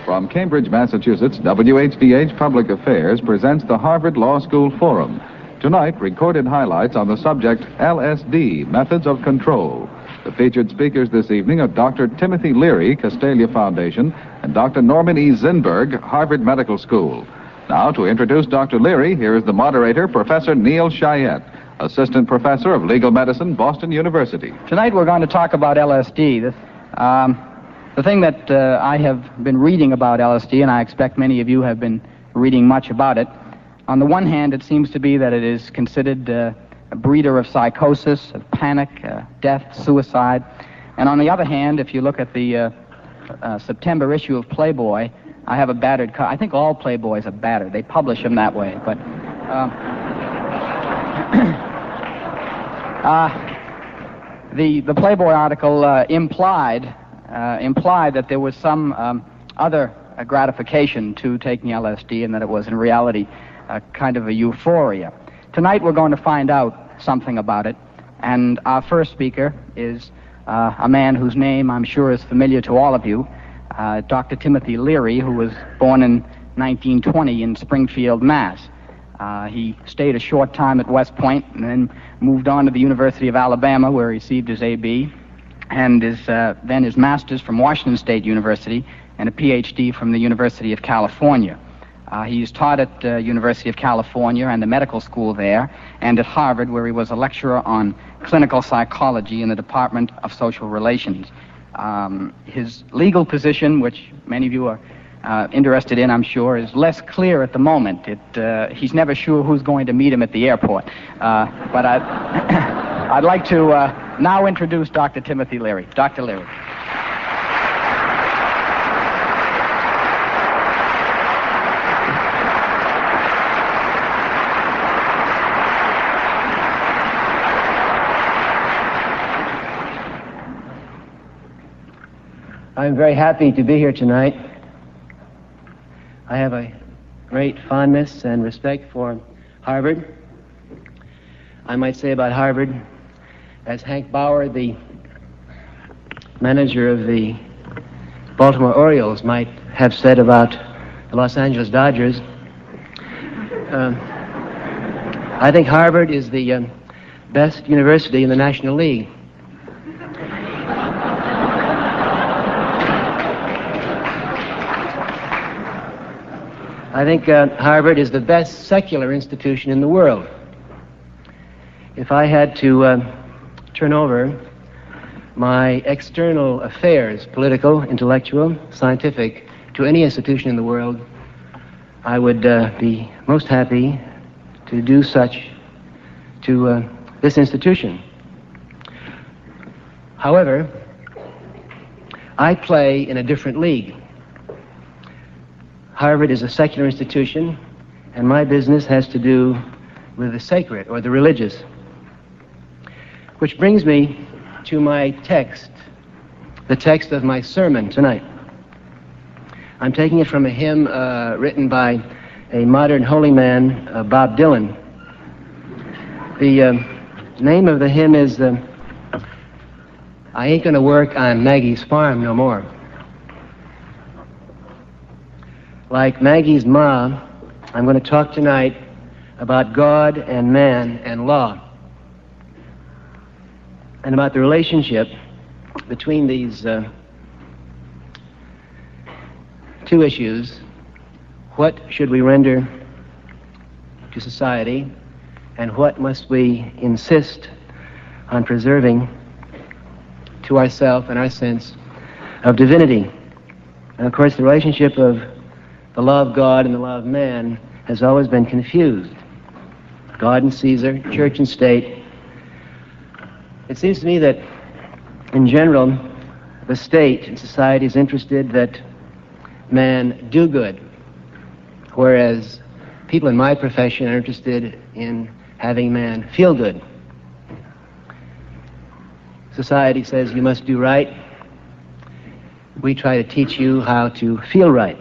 From Cambridge, Massachusetts, WHDH Public Affairs presents the Harvard Law School Forum. Tonight, recorded highlights on the subject LSD, Methods of Control. The featured speakers this evening are Dr. Timothy Leary, Castalia Foundation, and Dr. Norman E. Zinberg, Harvard Medical School. Now, to introduce Dr. Leary, here is the moderator, Professor Neil Cheyette, Assistant Professor of Legal Medicine, Boston University. Tonight we're going to talk about LSD. The thing that I have been reading about LSD, and I expect many of you have been reading much about it, on the one hand, it seems to be that it is considered a breeder of psychosis, of panic, death, suicide. And on the other hand, if you look at the September issue of Playboy, I have a battered I think all Playboys are battered. They publish them that way. But the Playboy article implied that there was some other gratification to taking LSD, and that it was in reality kind of a euphoria. Tonight we're going to find out something about it, and our first speaker is a man whose name I'm sure is familiar to all of you, Dr. Timothy Leary, who was born in 1920 in Springfield, Mass. He stayed a short time at West Point and then moved on to the University of Alabama, where he received his A.B. and then his master's from Washington State University and a Ph.D. from the University of California. He's taught at University of California and the medical school there, and at Harvard, where he was a lecturer on clinical psychology in the Department of Social Relations. His legal position, which many of you are interested in, I'm sure, is less clear at the moment. He's never sure who's going to meet him at the airport. But I'd like to now introduce Dr. Timothy Leary. Dr. Leary. I'm very happy to be here tonight. I have a great fondness and respect for Harvard. I might say about Harvard, as Hank Bauer, the manager of the Baltimore Orioles, might have said about the Los Angeles Dodgers. I think Harvard is the best university in the National League. I think Harvard is the best secular institution in the world. If I had to turn over my external affairs, political, intellectual, scientific, to any institution in the world, I would be most happy to do such to this institution. However, I play in a different league. Harvard is a secular institution, and my business has to do with the sacred or the religious. Which brings me to my text, the text of my sermon tonight. I'm taking it from a hymn written by a modern holy man, Bob Dylan. The name of the hymn is I Ain't Gonna Work on Maggie's Farm No More. Like Maggie's ma, I'm going to talk tonight about God and man and law, and about the relationship between these two issues. What should we render to society, and what must we insist on preserving to ourselves and our sense of divinity? And of course, the relationship of the law of God and the law of man has always been confused. God and Caesar, church and state. It seems to me that, in general, the state and society is interested that man do good, whereas people in my profession are interested in having man feel good. Society says you must do right. We try to teach you how to feel right.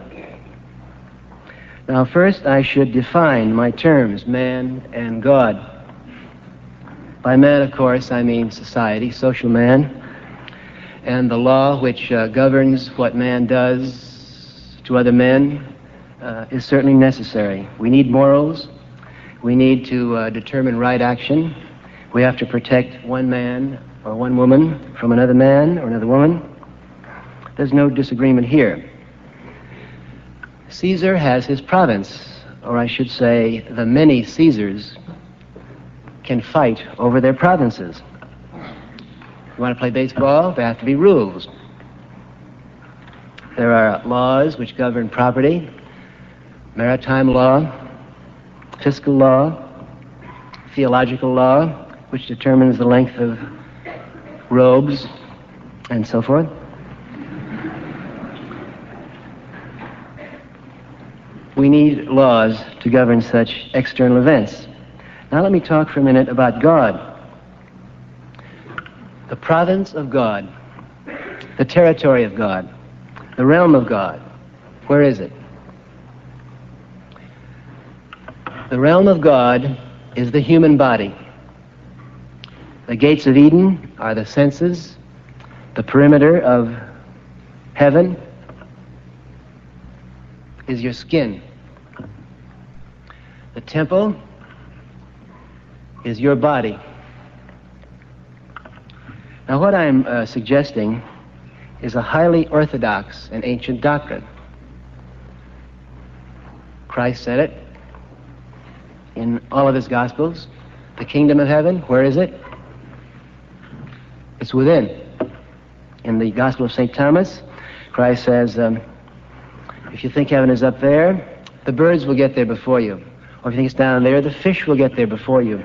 Now, first, I should define my terms, man and God. By man, of course, I mean society, social man, and the law which governs what man does to other men is certainly necessary. We need morals. We need to determine right action. We have to protect one man or one woman from another man or another woman. There's no disagreement here. Caesar has his province, or I should say, the many Caesars can fight over their provinces. If you want to play baseball, there have to be rules. There are laws which govern property, maritime law, fiscal law, theological law, which determines the length of robes, and so forth. We need laws to govern such external events. Now let me talk for a minute about God. The province of God, the territory of God, the realm of God. Where is it? The realm of God is the human body. The gates of Eden are the senses. The perimeter of heaven is your skin. The temple is your body. Now, what I'm suggesting is a highly orthodox and ancient doctrine. Christ said it in all of his Gospels. The kingdom of heaven, where is it? It's within. In the Gospel of St. Thomas, Christ says, if you think heaven is up there, the birds will get there before you. Or if you think it's down there, the fish will get there before you.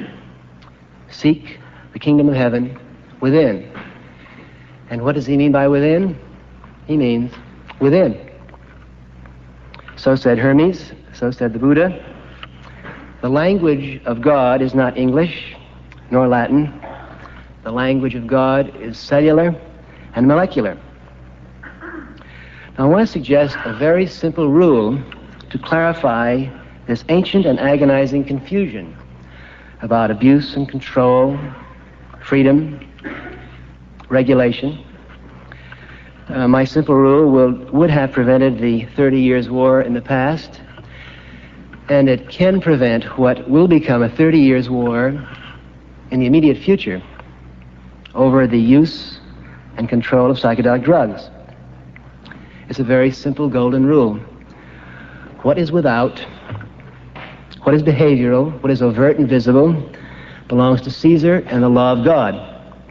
Seek the kingdom of heaven within. And what does he mean by within? He means within. So said Hermes, so said the Buddha. The language of God is not English nor Latin. The language of God is cellular and molecular. Now, I want to suggest a very simple rule to clarify this ancient and agonizing confusion about abuse and control, freedom, regulation. My simple rule would have prevented the 30 Years' War in the past, and it can prevent what will become a 30 Years' War in the immediate future over the use and control of psychedelic drugs. It's a very simple golden rule. What is without, what is behavioral, what is overt and visible, belongs to Caesar and the law of God.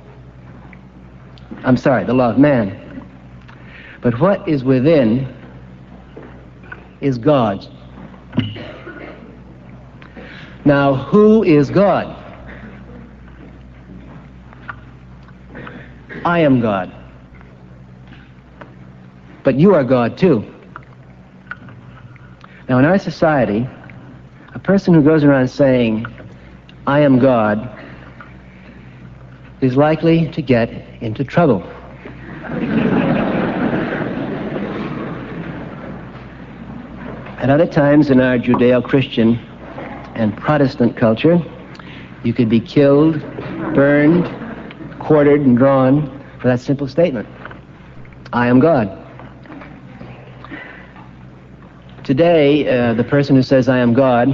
I'm sorry, the law of man. But what is within is God's. Now, who is God? I am God. But you are God too. Now, in our society, a person who goes around saying, I am God, is likely to get into trouble. At other times in our Judeo-Christian and Protestant culture, you could be killed, burned, quartered, and drawn for that simple statement. I am God. Today, the person who says, I am God,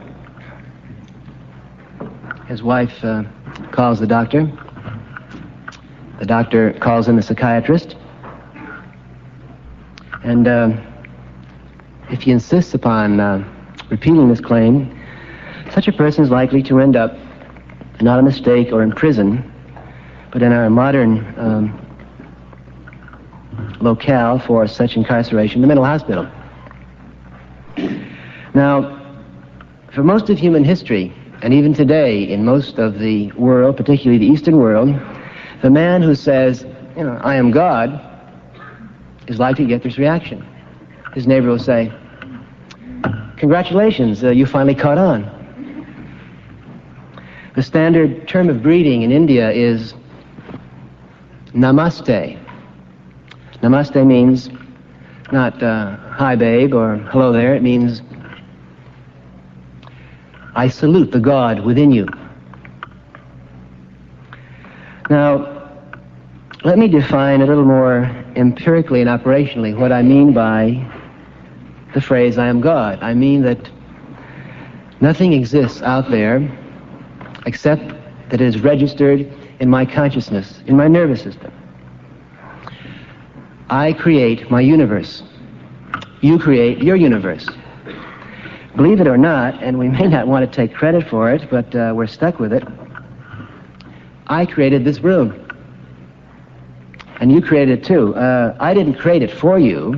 his wife calls the doctor. The doctor calls in the psychiatrist. And if he insists upon repeating this claim, such a person is likely to end up not in the stake or in prison, but in our modern locale for such incarceration, the mental hospital. Now, for most of human history, and even today in most of the world, particularly the Eastern world, the man who says, I am God, is likely to get this reaction. His neighbor will say, congratulations, you finally caught on. The standard term of greeting in India is namaste. Namaste means not hi babe or hello there. It means I salute the God within you. Now, let me define a little more empirically and operationally what I mean by the phrase, I am God. I mean that nothing exists out there except that it is registered in my consciousness, in my nervous system. I create my universe. You create your universe. Believe it or not, and we may not want to take credit for it, but we're stuck with it, I created this room. And you created it too. I didn't create it for you,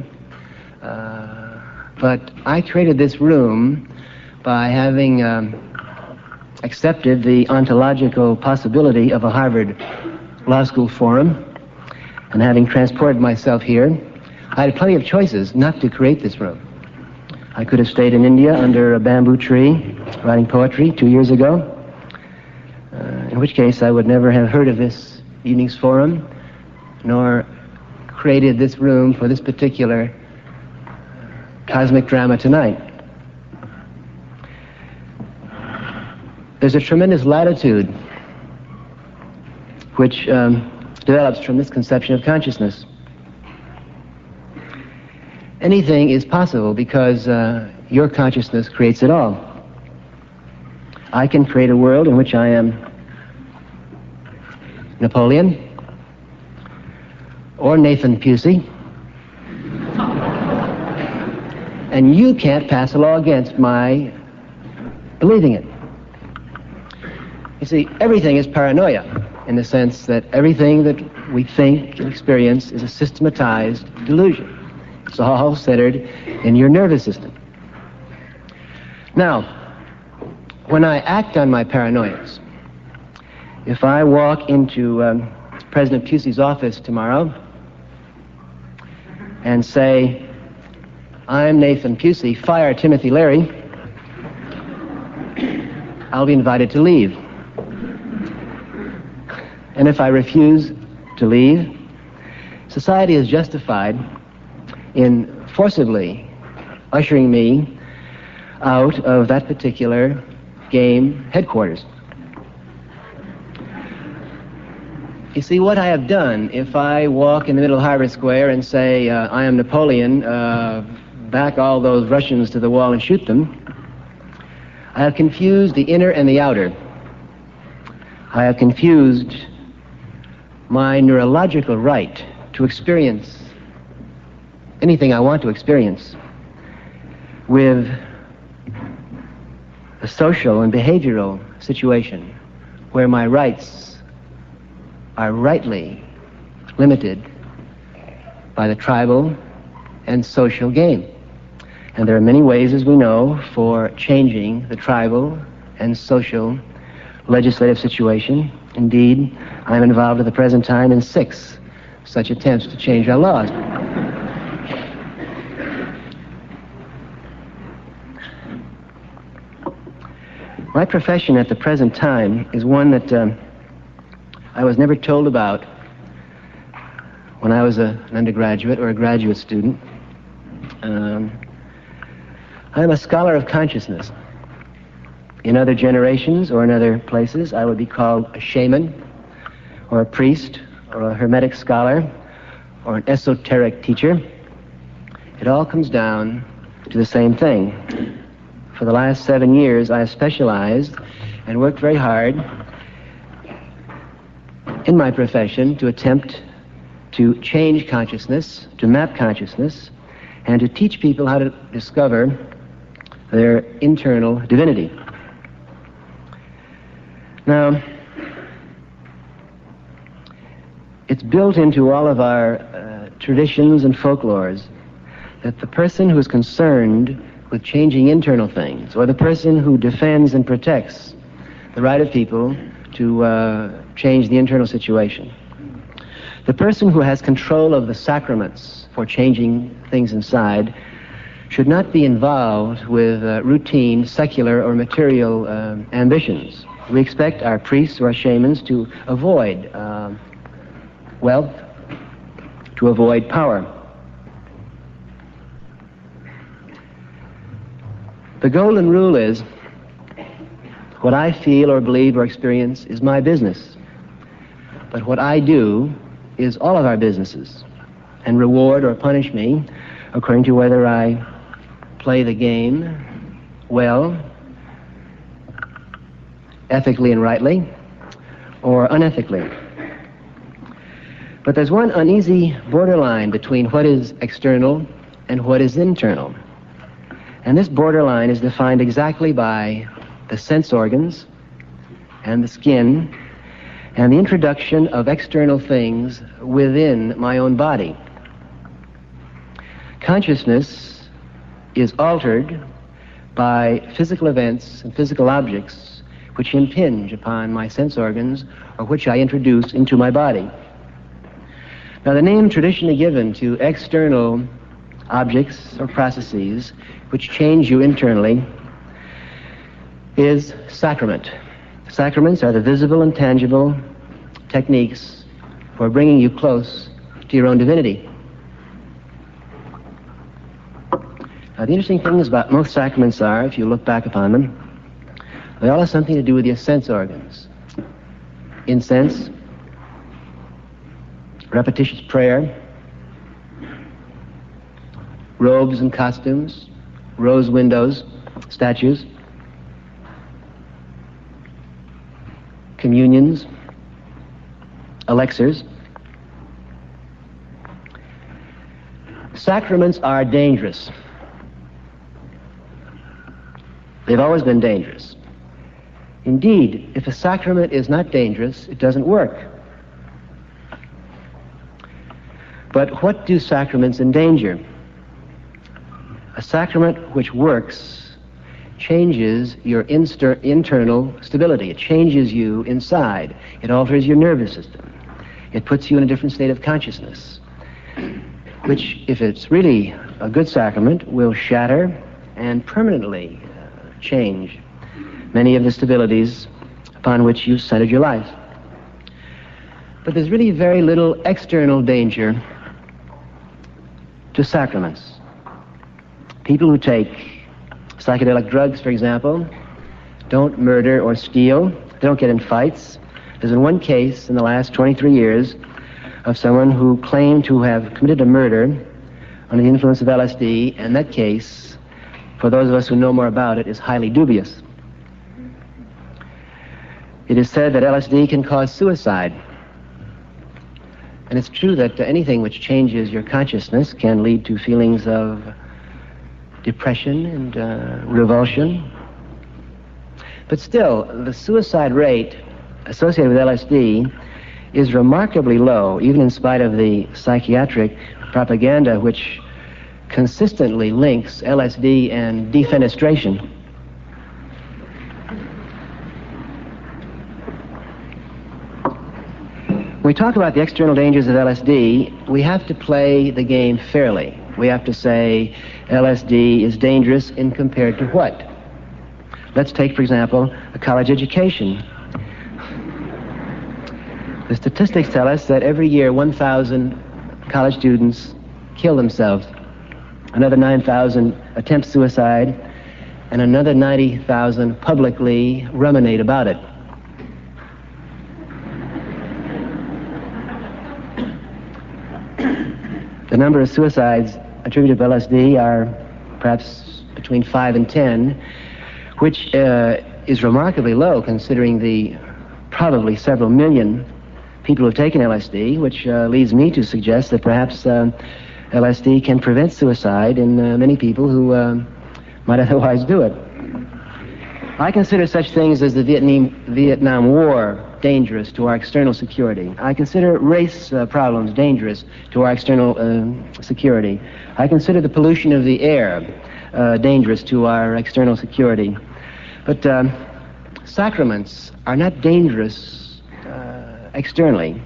but I created this room by having accepted the ontological possibility of a Harvard Law School forum, and having transported myself here, I had plenty of choices not to create this room. I could have stayed in India under a bamboo tree writing poetry 2 years ago, in which case I would never have heard of this evening's forum, nor created this room for this particular cosmic drama tonight. There's a tremendous latitude which develops from this conception of consciousness. Anything is possible because your consciousness creates it all. I can create a world in which I am Napoleon or Nathan Pusey, and you can't pass a law against my believing it. You see, everything is paranoia in the sense that everything that we think and experience is a systematized delusion. It's all centered in your nervous system. Now, when I act on my paranoias, if I walk into President Pusey's office tomorrow and say, I'm Nathan Pusey, fire Timothy Leary, I'll be invited to leave. And if I refuse to leave, society is justified in forcibly ushering me out of that particular game headquarters. You see, what I have done, if I walk in the middle of Harvard Square and say, I am Napoleon, back all those Russians to the wall and shoot them, I have confused the inner and the outer. I have confused my neurological right to experience anything I want to experience with a social and behavioral situation where my rights are rightly limited by the tribal and social game. And there are many ways, as we know, for changing the tribal and social legislative situation. Indeed, I'm involved at the present time in 6 such attempts to change our laws. My profession at the present time is one that I was never told about when I was an undergraduate or a graduate student. I'm a scholar of consciousness. In other generations or in other places, I would be called a shaman or a priest or a hermetic scholar or an esoteric teacher. It all comes down to the same thing. For the last 7 years, I have specialized and worked very hard in my profession to attempt to change consciousness, to map consciousness, and to teach people how to discover their internal divinity. Now, it's built into all of our traditions and folklores that the person who is concerned with changing internal things, or the person who defends and protects the right of people to change the internal situation, the person who has control of the sacraments for changing things inside should not be involved with routine secular or material ambitions. We expect our priests or our shamans to avoid wealth, to avoid power. The golden rule is, what I feel or believe or experience is my business. But what I do is all of our businesses, and reward or punish me according to whether I play the game well, ethically and rightly, or unethically. But there's one uneasy borderline between what is external and what is internal. And this borderline is defined exactly by the sense organs and the skin and the introduction of external things within my own body. Consciousness is altered by physical events and physical objects which impinge upon my sense organs or which I introduce into my body. Now, the name traditionally given to external objects or processes which change you internally is sacrament. Sacraments are the visible and tangible techniques for bringing you close to your own divinity. Now, the interesting things about most sacraments are, if you look back upon them, they all have something to do with your sense organs. Incense, repetitious prayer, robes and costumes, rose windows, statues, communions, elixirs. Sacraments are dangerous. They've always been dangerous. Indeed, if a sacrament is not dangerous, it doesn't work. But what do sacraments endanger? A sacrament which works changes your internal stability. It changes you inside. It alters your nervous system. It puts you in a different state of consciousness, which, if it's really a good sacrament, will shatter and permanently change many of the stabilities upon which you centered your life. But there's really very little external danger to sacraments. People who take psychedelic drugs, for example, don't murder or steal. They don't get in fights. There's been one case in the last 23 years of someone who claimed to have committed a murder under the influence of LSD, and that case, for those of us who know more about it, is highly dubious. It is said that LSD can cause suicide. And it's true that anything which changes your consciousness can lead to feelings of depression and revulsion. But still, the suicide rate associated with LSD is remarkably low, even in spite of the psychiatric propaganda which consistently links LSD and defenestration. When we talk about the external dangers of LSD, we have to play the game fairly. We have to say LSD is dangerous in compared to what? Let's take, for example, a college education. The statistics tell us that every year 1,000 college students kill themselves, another 9,000 attempt suicide, and another 90,000 publicly ruminate about it. The number of suicides attributed to LSD are perhaps between 5 and 10, which is remarkably low considering the probably several million people who have taken LSD, which leads me to suggest that perhaps LSD can prevent suicide in many people who might otherwise do it. I consider such things as the Vietnam War dangerous to our external security. I consider race problems dangerous to our external security. I consider the pollution of the air dangerous to our external security. But sacraments are not dangerous externally,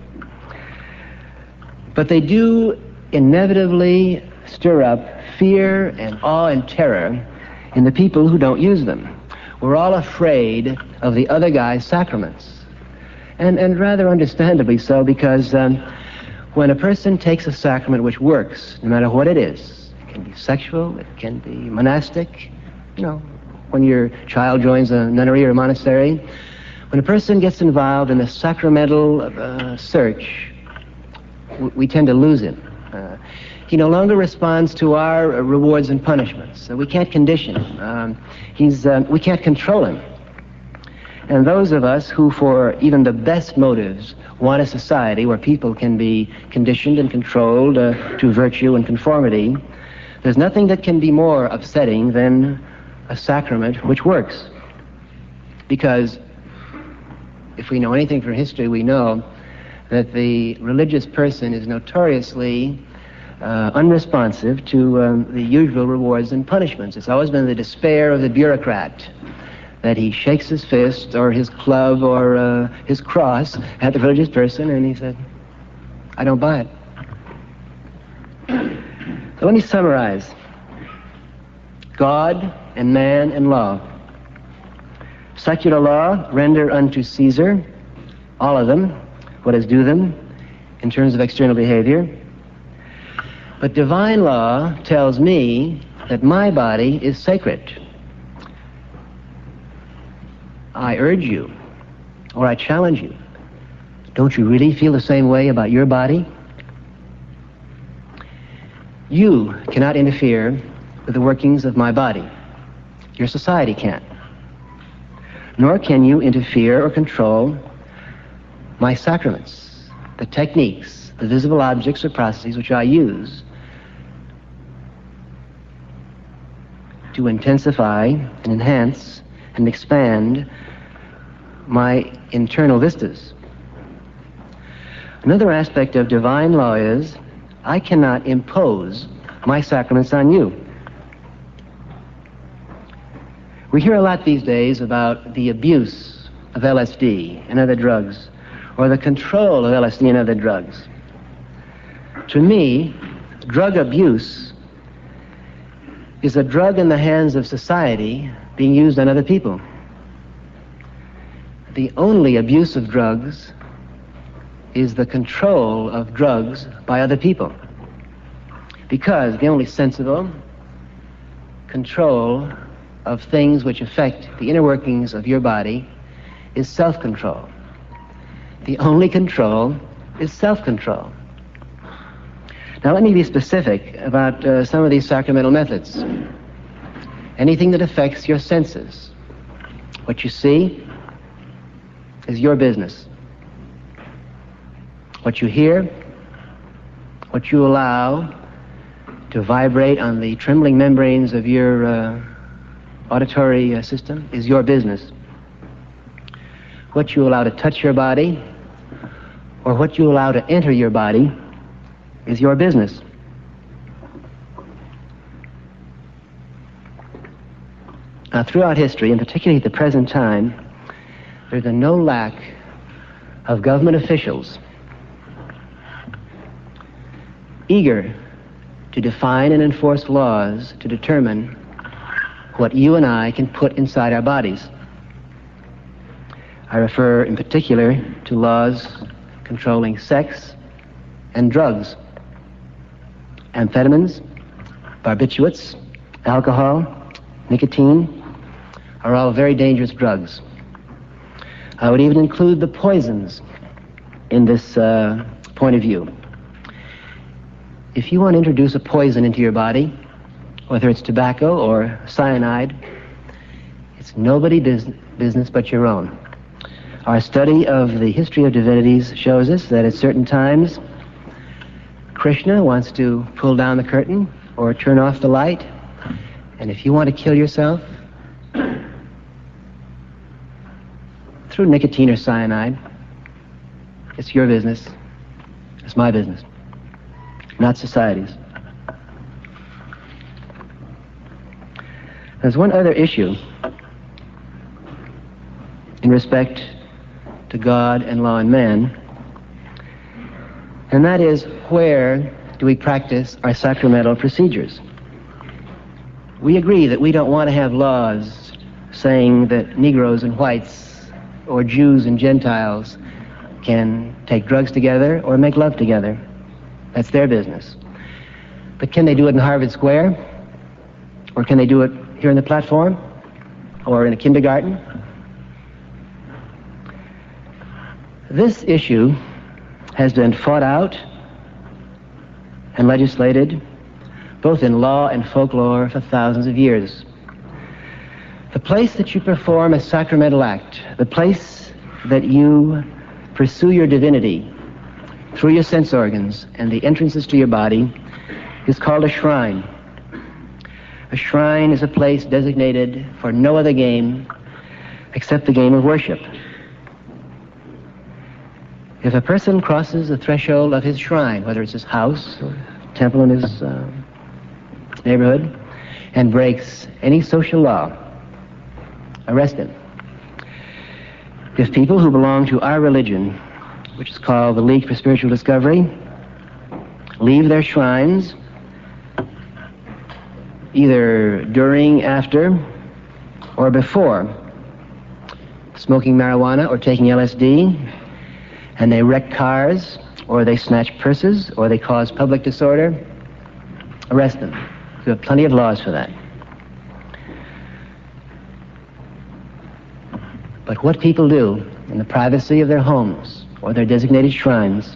but they do inevitably stir up fear and awe and terror in the people who don't use them. We're all afraid of the other guy's sacraments. And rather understandably so, because when a person takes a sacrament which works, no matter what it is, it can be sexual, it can be monastic, you know, when your child joins a nunnery or a monastery, when a person gets involved in a sacramental search, we tend to lose him. he no longer responds to our rewards and punishments. We can't condition him. We can't control him. And those of us who, for even the best motives, want a society where people can be conditioned and controlled to virtue and conformity, there's nothing that can be more upsetting than a sacrament which works. Because if we know anything from history, we know that the religious person is notoriously unresponsive to the usual rewards and punishments. It's always been the despair of the bureaucrat that he shakes his fist or his club or his cross at the religious person, and he said, I don't buy it. So let me summarize. God and man and law. Secular law, render unto Caesar, all of them, what is due them in terms of external behavior. But divine law tells me that my body is sacred. I urge you, or I challenge you, don't you really feel the same way about your body? You cannot interfere with the workings of my body. Your society can't. Nor can you interfere or control my sacraments, the techniques, the visible objects or processes which I use to intensify and enhance and expand my internal vistas. Another aspect of divine law is I cannot impose my sacraments on you. We hear a lot these days about the abuse of LSD and other drugs, or the control of LSD and other drugs. To me, drug abuse is a drug in the hands of society being used on other people. The only abuse of drugs is the control of drugs by other people. Because the only sensible control of things which affect the inner workings of your body is self-control. The only control is self-control. Now let me be specific about some of these sacramental methods. Anything that affects your senses. What you see is your business. What you hear, what you allow to vibrate on the trembling membranes of your auditory system is your business. What you allow to touch your body, or what you allow to enter your body, is your business. Now, throughout history, and particularly at the present time, there's a no lack of government officials eager to define and enforce laws to determine what you and I can put inside our bodies. I refer in particular to laws controlling sex and drugs, amphetamines, barbiturates, alcohol, nicotine are all very dangerous drugs. I would even include the poisons in this point of view. If you want to introduce a poison into your body, whether it's tobacco or cyanide, it's nobody's business but your own. Our study of the history of divinities shows us that at certain times, Krishna wants to pull down the curtain or turn off the light, and if you want to kill yourself through nicotine or cyanide, it's your business, it's my business, not society's. There's one other issue in respect to God and law and man, and that is, where do we practice our sacramental procedures? We agree that we don't want to have laws saying that Negroes and whites or Jews and Gentiles can take drugs together or make love together. That's their business. But can they do it in Harvard Square? Or can they do it here in the platform? Or in a kindergarten? This issue has been fought out and legislated both in law and folklore for thousands of years. The place that you perform a sacramental act, the place that you pursue your divinity through your sense organs and the entrances to your body, is called a shrine. A shrine is a place designated for no other game except the game of worship. If a person crosses the threshold of his shrine, whether it's his house or temple in his neighborhood, and breaks any social law, arrest him. If people who belong to our religion, which is called the League for Spiritual Discovery, leave their shrines, either during, after, or before smoking marijuana or taking LSD, and they wreck cars, or they snatch purses, or they cause public disorder, arrest them. There are plenty of laws for that. But what people do in the privacy of their homes or their designated shrines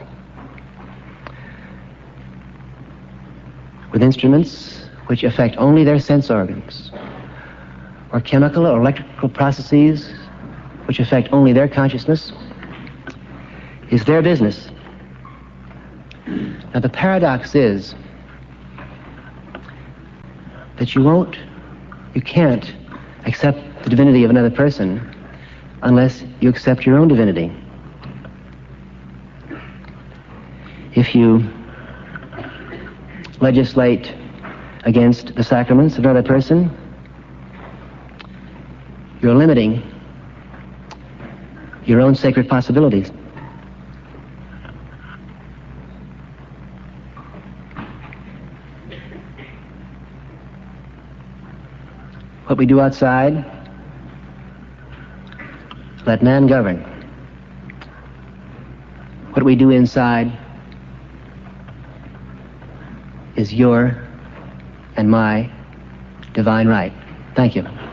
with instruments which affect only their sense organs, or chemical or electrical processes which affect only their consciousness, is their business. Now the paradox is that you can't accept the divinity of another person unless you accept your own divinity. If you legislate against the sacraments of another person, you're limiting your own sacred possibilities. What we do outside, let man govern. What we do inside is your and my divine right. Thank you.